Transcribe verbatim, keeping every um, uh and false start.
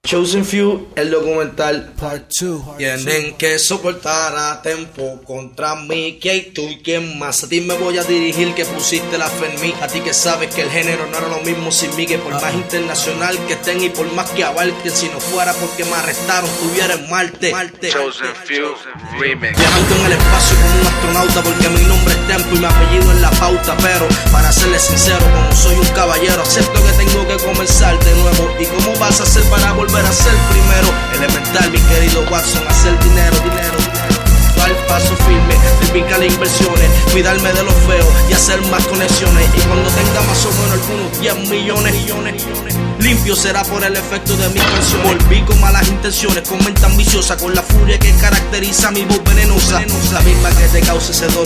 Chosen Few, el documental Part two. Tienen que soportar a Tempo contra mí, que hay tú y quién más. A ti me voy a dirigir que pusiste la fe en mí. A ti que sabes que el género no era lo mismo sin mí, que por más internacional que estén y por más que abarquen, si no fuera porque me arrestaron, estuviera en Marte. Marte. Chosen Few Remix. Viajando en el espacio como un astronauta, porque mi nombre es Tempo y mi apellido es la pauta. Pero para serles sincero, como soy un caballero, acepto que tengo que comenzar de nuevo. ¿Y cómo vas a hacer para volver a ser primero? Elemental, mi querido Watson, hacer dinero, dinero, dinero. Al paso firme, triplicar las inversiones, cuidarme de lo feo y hacer más conexiones. Y cuando tenga más o menos algunos diez millones, millones, millones, limpio será por el efecto de mi canción. Volví con malas intenciones, con mente ambiciosa, con la furia que caracteriza mi voz venenosa, la misma que te causa ese dolor